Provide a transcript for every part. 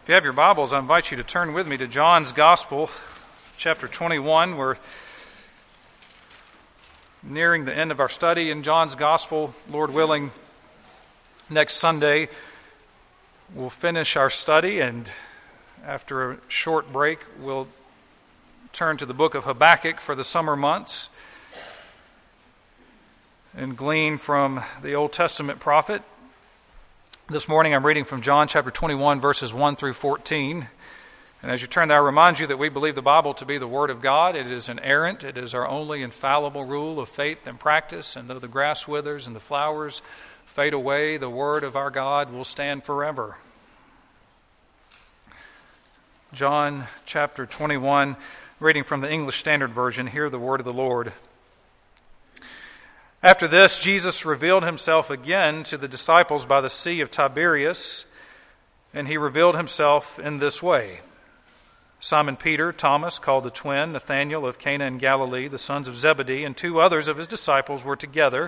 If you have your Bibles, I invite you to turn with me to John's Gospel, chapter 21. We're nearing the end of our study in John's Gospel. Lord willing, next Sunday we'll finish our study, and after a short break, we'll turn to the book of Habakkuk for the summer months and glean from the Old Testament prophet. This morning I'm reading from John chapter 21, verses 1 through 14. And as you turn there, I remind you that we believe the Bible to be the Word of God. It is inerrant. It is our only infallible rule of faith and practice. And though the grass withers and the flowers fade away, the Word of our God will stand forever. John chapter 21, reading from the English Standard Version. Hear the word of the Lord. After this, Jesus revealed himself again to the disciples by the Sea of Tiberias, and he revealed himself in this way. Simon Peter, Thomas, called the twin, Nathanael of Cana in Galilee, the sons of Zebedee, and two others of his disciples were together.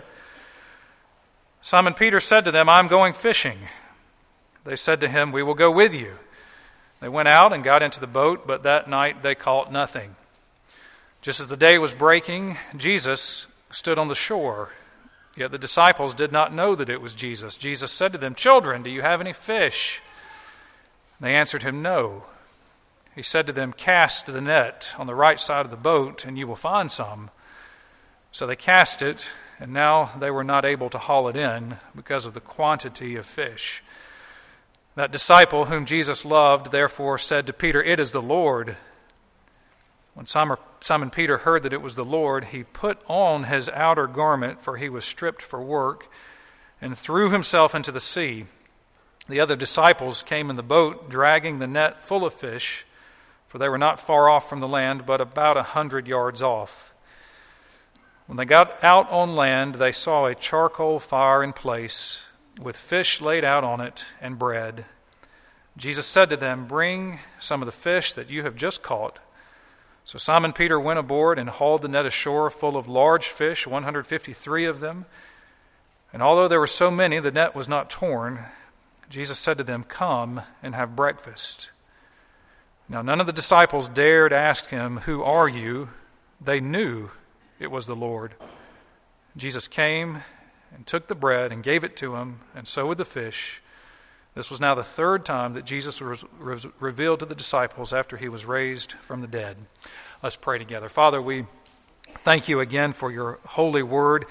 Simon Peter said to them, "I am going fishing." They said to him, "We will go with you." They went out and got into the boat, but that night they caught nothing. Just as the day was breaking, Jesus stood on the shore, yet the disciples did not know that it was Jesus. Jesus said to them, "Children, do you have any fish?" They answered him, "No." He said to them, "Cast the net on the right side of the boat, and you will find some." So they cast it, and now they were not able to haul it in because of the quantity of fish. That disciple whom Jesus loved therefore said to Peter, "It is the Lord." When Simon Peter heard that it was the Lord, he put on his outer garment, for he was stripped for work, and threw himself into the sea. The other disciples came in the boat, dragging the net full of fish, for they were not far off from the land, but about 100 yards off. When they got out on land, they saw a charcoal fire in place, with fish laid out on it and bread. Jesus said to them, "Bring some of the fish that you have just caught." So Simon Peter went aboard and hauled the net ashore full of large fish, 153 of them. And although there were so many, the net was not torn. Jesus said to them, "Come and have breakfast." Now none of the disciples dared ask him, "Who are you?" They knew it was the Lord. Jesus came and took the bread and gave it to him, and so with the fish. This was now the third time that Jesus was revealed to the disciples after he was raised from the dead. Let's pray together. Father, we thank you again for your holy word.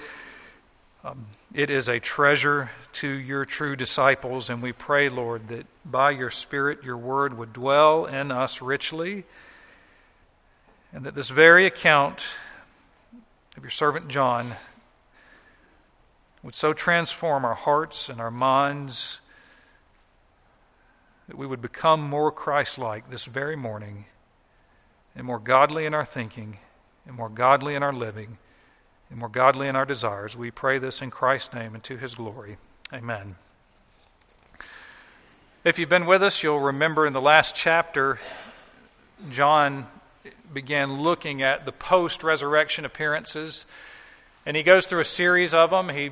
It is a treasure to your true disciples, and we pray, Lord, that by your Spirit your word would dwell in us richly, and that this very account of your servant John would so transform our hearts and our minds that we would become more Christ-like this very morning, and more godly in our thinking, and more godly in our living, and more godly in our desires. We pray this in Christ's name and to his glory. Amen. If you've been with us, you'll remember in the last chapter, John began looking at the post-resurrection appearances, and he goes through a series of them. He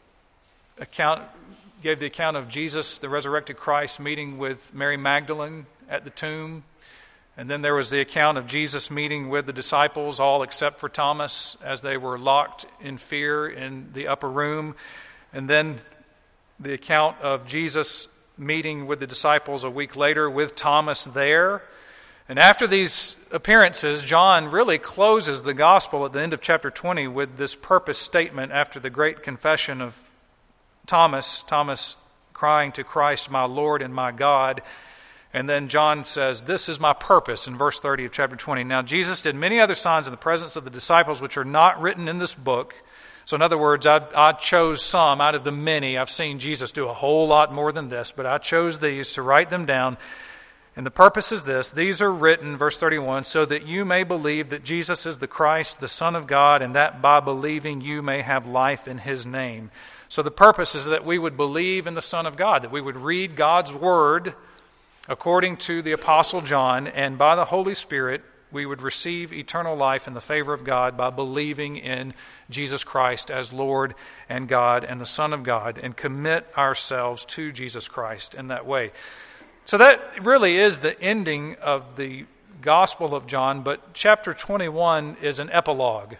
gave the account of Jesus, the resurrected Christ, meeting with Mary Magdalene at the tomb. And then there was the account of Jesus meeting with the disciples, all except for Thomas, as they were locked in fear in the upper room. And then the account of Jesus meeting with the disciples a week later with Thomas there. And after these appearances, John really closes the gospel at the end of chapter 20 with this purpose statement after the great confession of Thomas crying to Christ, "My Lord and my God." And then John says, "This is my purpose," in verse 30 of chapter 20. Now Jesus did many other signs in the presence of the disciples which are not written in this book. So in other words, I chose some out of the many. I've seen Jesus do a whole lot more than this, but I chose these to write them down. And the purpose is this: these are written, verse 31, so that you may believe that Jesus is the Christ, the Son of God, and that by believing you may have life in his name. So the purpose is that we would believe in the Son of God, that we would read God's Word according to the Apostle John, and by the Holy Spirit we would receive eternal life in the favor of God by believing in Jesus Christ as Lord and God and the Son of God, and commit ourselves to Jesus Christ in that way. So that really is the ending of the Gospel of John, but chapter 21 is an epilogue.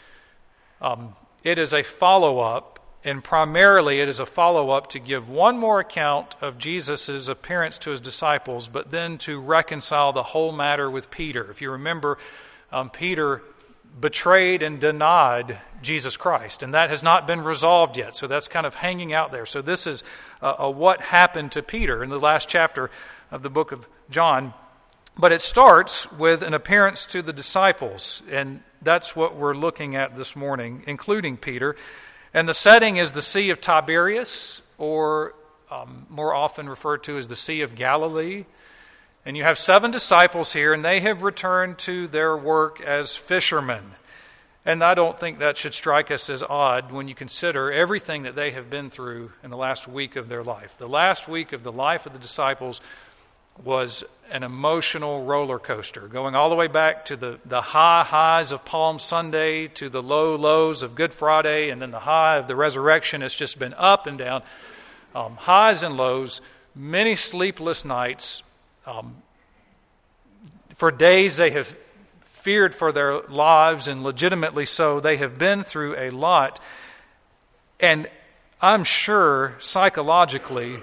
It is a follow-up, and primarily it is a follow-up to give one more account of Jesus' appearance to his disciples, but then to reconcile the whole matter with Peter. If you remember, Peter betrayed and denied Jesus Christ, and that has not been resolved yet, so that's kind of hanging out there. So this is what happened to Peter in the last chapter of the book of John. But it starts with an appearance to the disciples, and that's what we're looking at this morning, including Peter. And the setting is the Sea of Tiberias, or more often referred to as the Sea of Galilee. And you have 7 disciples here, and they have returned to their work as fishermen. And I don't think that should strike us as odd when you consider everything that they have been through in the last week of their life. The last week of the life of the disciples was an emotional roller coaster, going all the way back to the high highs of Palm Sunday to the low lows of Good Friday, and then the high of the resurrection. It's just been up and down, highs and lows, many sleepless nights. For days they have feared for their lives, and legitimately so. They have been through a lot, and I'm sure psychologically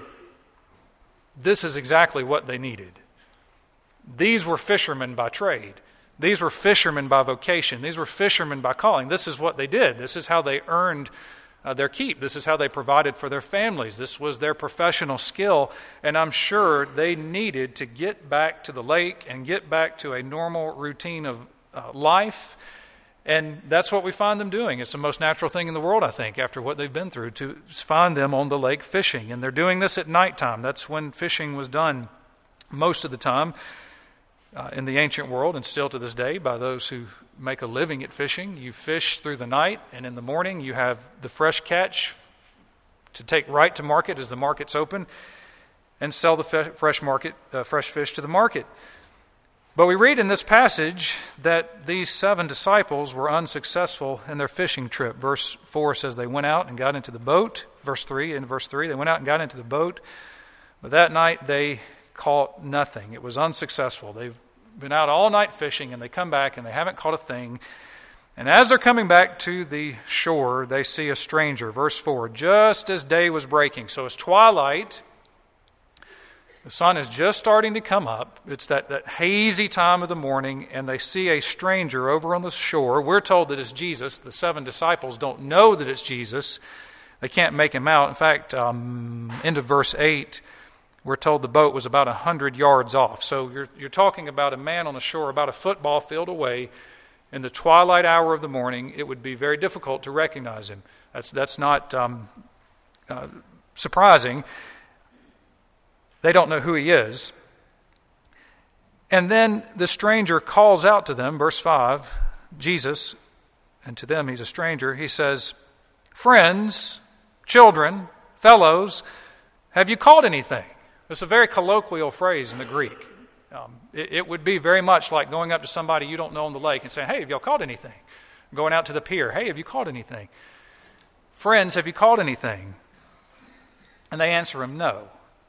this is exactly what they needed. These were fishermen by trade. These were fishermen by vocation. These were fishermen by calling. This is what they did. This is how they earned their keep. This is how they provided for their families. This was their professional skill, and I'm sure they needed to get back to the lake and get back to a normal routine of life, and that's what we find them doing. It's the most natural thing in the world, I think, after what they've been through, to find them on the lake fishing, and they're doing this at nighttime. That's when fishing was done most of the time in the ancient world, and still to this day by those who make a living at fishing. You fish through the night, and in the morning you have the fresh catch to take right to market as the market's open, and sell the fresh fish to the market. But we read in this passage that these 7 disciples were unsuccessful in their fishing trip. Verse 4 says they went out and got into the boat. Verse 3, they went out and got into the boat, but that night they caught nothing. It was unsuccessful. They've been out all night fishing, and they come back and they haven't caught a thing. And as they're coming back to the shore, they see a stranger. Verse 4, just as day was breaking. So it's twilight. The sun is just starting to come up. It's that hazy time of the morning, and they see a stranger over on the shore. We're told that it's Jesus. The 7 disciples don't know that it's Jesus. They can't make him out. In fact, end of verse 8, we're told the boat was about 100 yards off. So you're talking about a man on the shore about a football field away in the twilight hour of the morning. It would be very difficult to recognize him. That's not surprising. They don't know who he is. And then the stranger calls out to them, verse 5, Jesus, and to them he's a stranger. He says, friends, children, fellows, have you caught anything? It's a very colloquial phrase in the Greek. It would be very much like going up to somebody you don't know on the lake and saying, hey, have y'all caught anything? Going out to the pier, hey, have you caught anything? Friends, have you caught anything? And they answer him, no.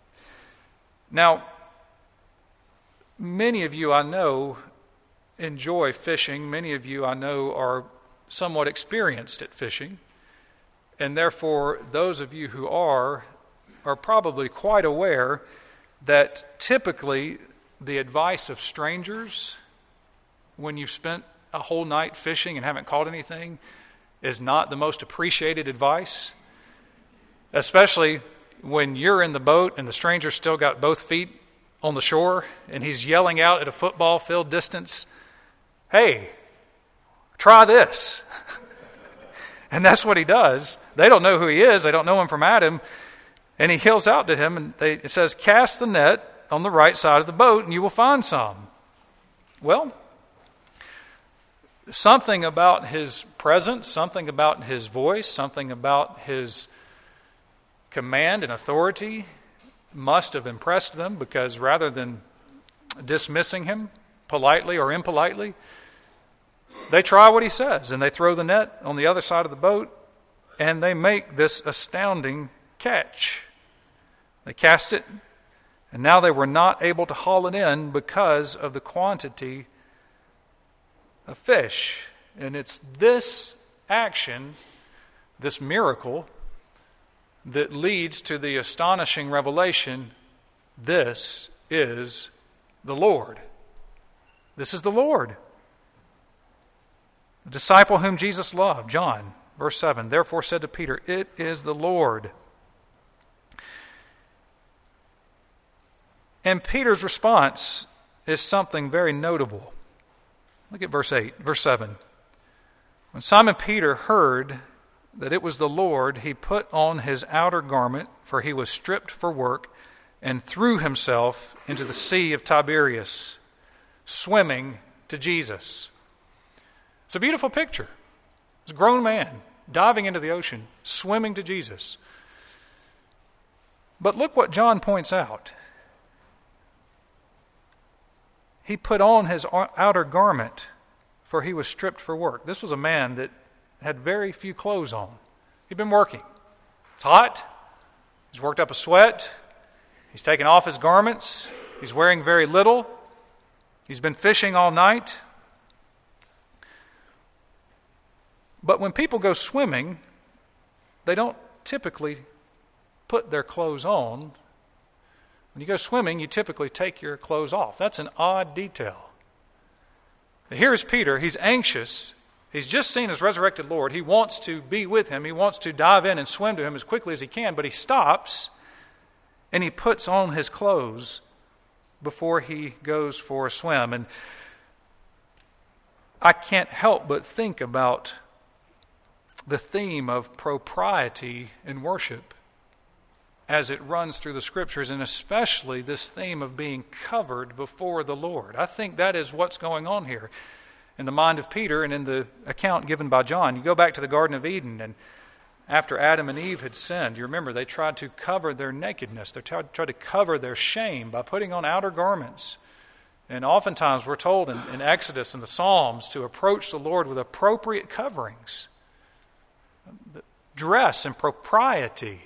Now, many of you I know enjoy fishing. Many of you I know are somewhat experienced at fishing. And therefore, those of you who are probably quite aware that typically the advice of strangers when you've spent a whole night fishing and haven't caught anything is not the most appreciated advice, especially when you're in the boat and the stranger's still got both feet on the shore and he's yelling out at a football field distance, hey, try this. And that's what he does. They don't know who he is. They don't know him from Adam. And he yells out to him, and it says, cast the net on the right side of the boat and you will find some. Well, something about his presence, something about his voice, something about his command and authority must have impressed them, because rather than dismissing him politely or impolitely, they try what he says, and they throw the net on the other side of the boat, and they make this astounding catch. They cast it, And now they were not able to haul it in because of the quantity of fish. And it's this action, this miracle, that leads to the astonishing revelation, this is the Lord. This is the Lord. The disciple whom Jesus loved, John, verse 7, therefore said to Peter, it is the Lord. And Peter's response is something very notable. Look at verse 7. When Simon Peter heard that it was the Lord, he put on his outer garment, for he was stripped for work, and threw himself into the Sea of Tiberias, swimming to Jesus. It's a beautiful picture. It's a grown man diving into the ocean, swimming to Jesus. But look what John points out. He put on his outer garment, for he was stripped for work. This was a man that had very few clothes on. He'd been working. It's hot. He's worked up a sweat. He's taken off his garments. He's wearing very little. He's been fishing all night. But when people go swimming, they don't typically put their clothes on. When you go swimming, you typically take your clothes off. That's an odd detail. Here is Peter. He's anxious. He's just seen his resurrected Lord. He wants to be with him. He wants to dive in and swim to him as quickly as he can, but he stops and he puts on his clothes before he goes for a swim. And I can't help but think about the theme of propriety in worship as it runs through the Scriptures, and especially this theme of being covered before the Lord. I think that is what's going on here in the mind of Peter and in the account given by John. You go back to the Garden of Eden, and after Adam and Eve had sinned, you remember they tried to cover their nakedness. They tried to cover their shame by putting on outer garments. And oftentimes we're told in Exodus and the Psalms to approach the Lord with appropriate coverings. Dress and propriety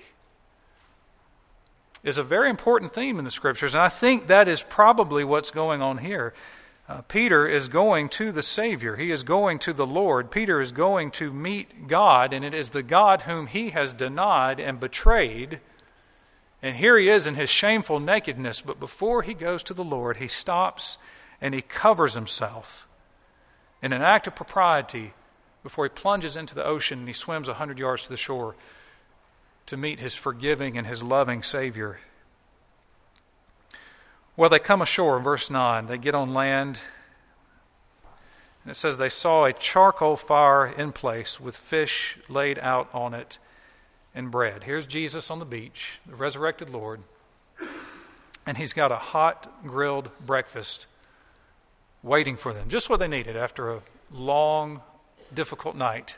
is a very important theme in the Scriptures, and I think that is probably what's going on here. Peter is going to the Savior. He is going to the Lord. Peter is going to meet God, and it is the God whom he has denied and betrayed. And here he is in his shameful nakedness, but before he goes to the Lord, he stops and he covers himself in an act of propriety before he plunges into the ocean and he swims 100 yards to the shore to meet his forgiving and his loving Savior. Well, they come ashore in verse 9. They get on land. And it says they saw a charcoal fire in place with fish laid out on it and bread. Here's Jesus on the beach, the resurrected Lord. And he's got a hot grilled breakfast waiting for them. Just what they needed after a long, difficult night.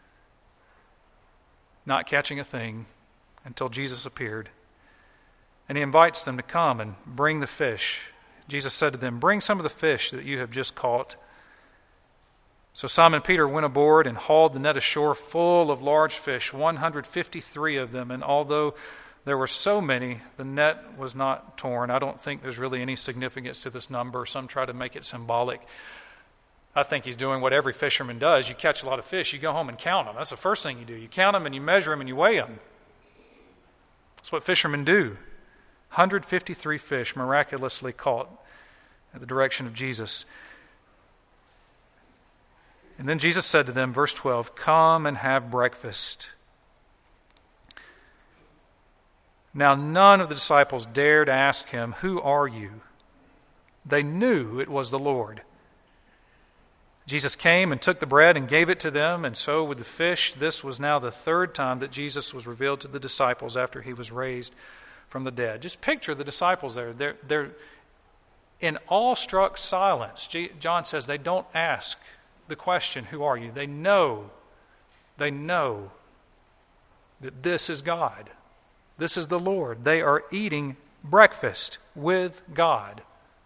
Not catching a thing until Jesus appeared. And he invites them to come and bring the fish. Jesus said to them, "Bring some of the fish that you have just caught." So Simon Peter went aboard and hauled the net ashore full of large fish, 153 of them. And although there were so many, the net was not torn. I don't think there's really any significance to this number. Some try to make it symbolic. I think he's doing what every fisherman does. You catch a lot of fish, you go home and count them. That's the first thing you do. You count them and you measure them and you weigh them. That's what fishermen do. 153 fish miraculously caught at the direction of Jesus. And then Jesus said to them, verse 12, "Come and have breakfast." Now none of the disciples dared ask him, "Who are you?" They knew it was the Lord. Jesus came and took the bread and gave it to them, and so with the fish. This was now the third time that Jesus was revealed to the disciples after he was raised from the dead. Just picture the disciples there. They're in awestruck silence. John says they don't ask the question, "Who are you?" They know that this is God. This is the Lord. They are eating breakfast with God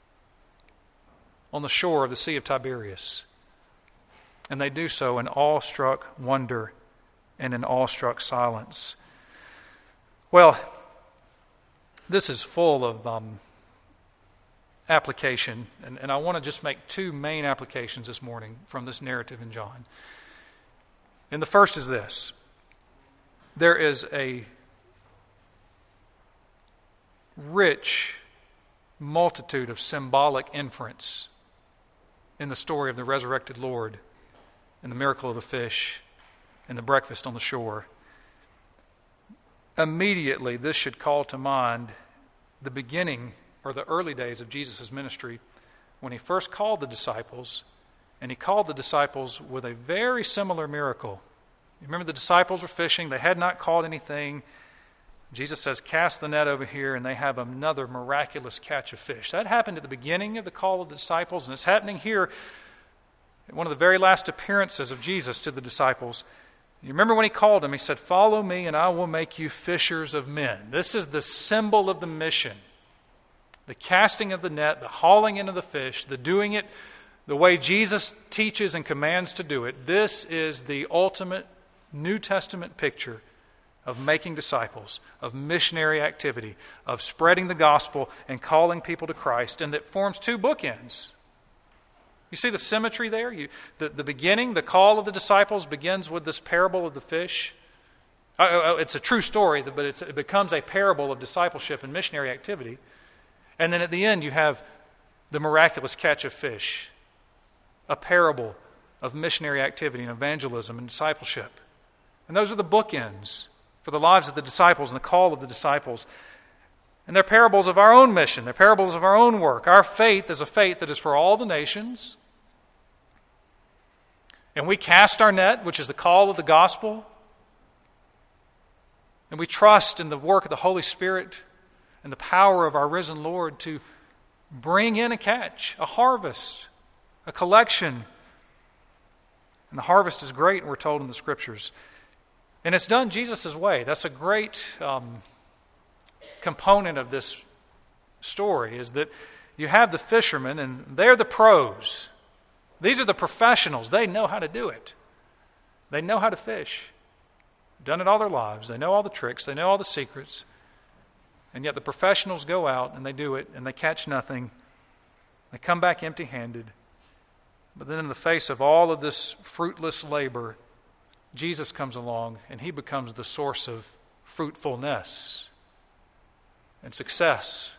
on the shore of the Sea of Tiberias. And they do so in awestruck wonder and in awestruck silence. Well, this is full of application, and I want to just make two main applications this morning from this narrative in John. And the first is this. There is a rich multitude of symbolic inference in the story of the resurrected Lord and the miracle of the fish and the breakfast on the shore. Immediately, this should call to mind the beginning or the early days of Jesus' ministry when he first called the disciples, and he called the disciples with a very similar miracle. You remember the disciples were fishing. They had not caught anything. Jesus says, cast the net over here, and they have another miraculous catch of fish. That happened at the beginning of the call of the disciples, and it's happening here at one of the very last appearances of Jesus to the disciples. You remember when he called them, he said, follow me and I will make you fishers of men. This is the symbol of the mission. The casting of the net, the hauling in of the fish, the doing it the way Jesus teaches and commands to do it. This is the ultimate New Testament picture of making disciples, of missionary activity, of spreading the gospel and calling people to Christ, and that forms two bookends. You see the symmetry there? The beginning, the call of the disciples begins with this parable of the fish. It's a true story, but it becomes a parable of discipleship and missionary activity. And then at the end, you have the miraculous catch of fish, a parable of missionary activity and evangelism and discipleship. And those are the bookends for the lives of the disciples and the call of the disciples. And they're parables of our own mission. They're parables of our own work. Our faith is a faith that is for all the nations. And we cast our net, which is the call of the gospel. And we trust in the work of the Holy Spirit and the power of our risen Lord to bring in a catch, a harvest, a collection. And the harvest is great, we're told in the Scriptures. And it's done Jesus' way. That's a great component of this story, is that you have the fishermen, and they're the pros. These are the professionals. They know how to do it. They know how to fish. Done it all their lives. They know all the tricks. They know all the secrets. And yet the professionals go out and they do it and they catch nothing. They come back empty-handed. But then in the face of all of this fruitless labor, Jesus comes along and he becomes the source of fruitfulness and success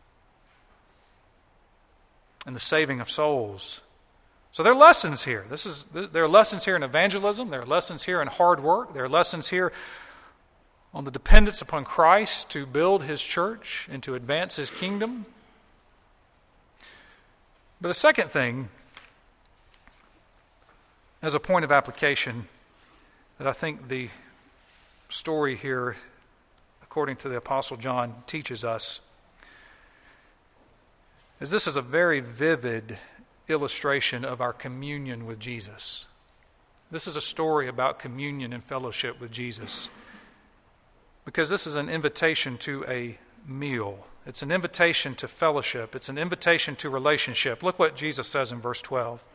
and the saving of souls. So there are lessons here. There are lessons here in evangelism. There are lessons here in hard work. There are lessons here on the dependence upon Christ to build his church and to advance his kingdom. But a second thing, as a point of application, that I think the story here, according to the Apostle John, teaches us, is this is a very vivid illustration of our communion with Jesus. This is a story about communion and fellowship with Jesus, because this is an invitation to a meal. It's an invitation to fellowship. It's an invitation to relationship. Look what Jesus says in verse 12.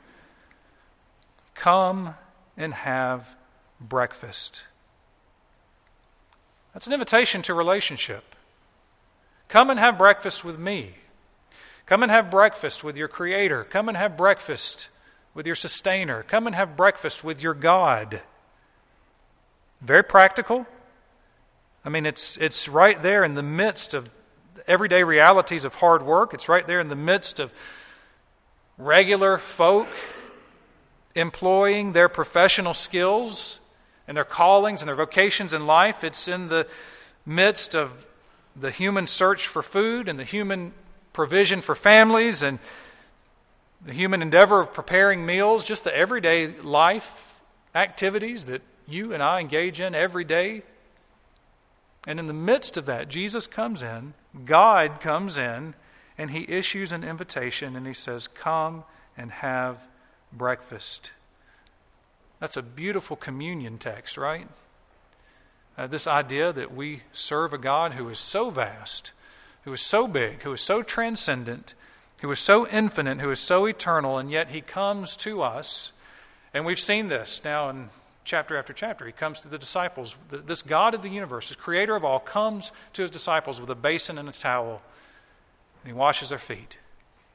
Come and have breakfast. That's an invitation to relationship. Come and have breakfast with me. Come and have breakfast with your Creator. Come and have breakfast with your Sustainer. Come and have breakfast with your God. Very practical. I mean, it's right there in the midst of everyday realities of hard work. It's right there in the midst of regular folk employing their professional skills and their callings and their vocations in life. It's in the midst of the human search for food and the human provision for families and the human endeavor of preparing meals, just the everyday life activities that you and I engage in every day. And in the midst of that, Jesus comes in, God comes in, and he issues an invitation and he says, come and have breakfast. That's a beautiful communion text, right? This idea that we serve a God who is so vast, who is so big, who is so transcendent, who is so infinite, who is so eternal, and yet he comes to us. And we've seen this now in chapter after chapter. He comes to the disciples. This God of the universe, this creator of all, comes to his disciples with a basin and a towel, and he washes their feet.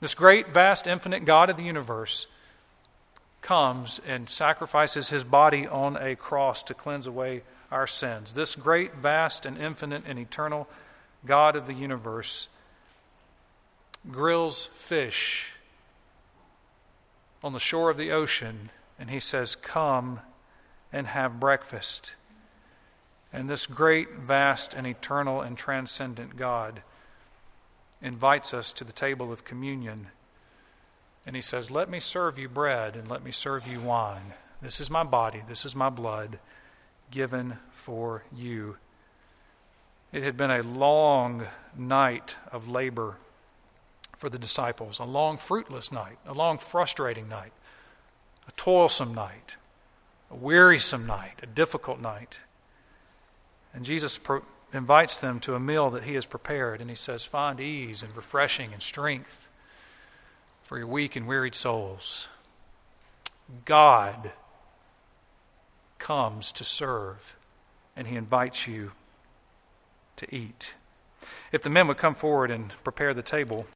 This great, vast, infinite God of the universe comes and sacrifices his body on a cross to cleanse away our sins. This great, vast, and infinite and eternal God of the universe grills fish on the shore of the ocean, and he says, "Come and have breakfast." And this great, vast, and eternal and transcendent God invites us to the table of communion. And he says, "Let me serve you bread and let me serve you wine. This is my body, this is my blood, given for you." It had been a long night of labor for the disciples, a long fruitless night, a long frustrating night, a toilsome night, a wearisome night, a difficult night. And Jesus invites them to a meal that he has prepared, and he says, "Find ease and refreshing and strength for your weak and wearied souls." God comes to serve, and he invites you to eat. If the men would come forward and prepare the table.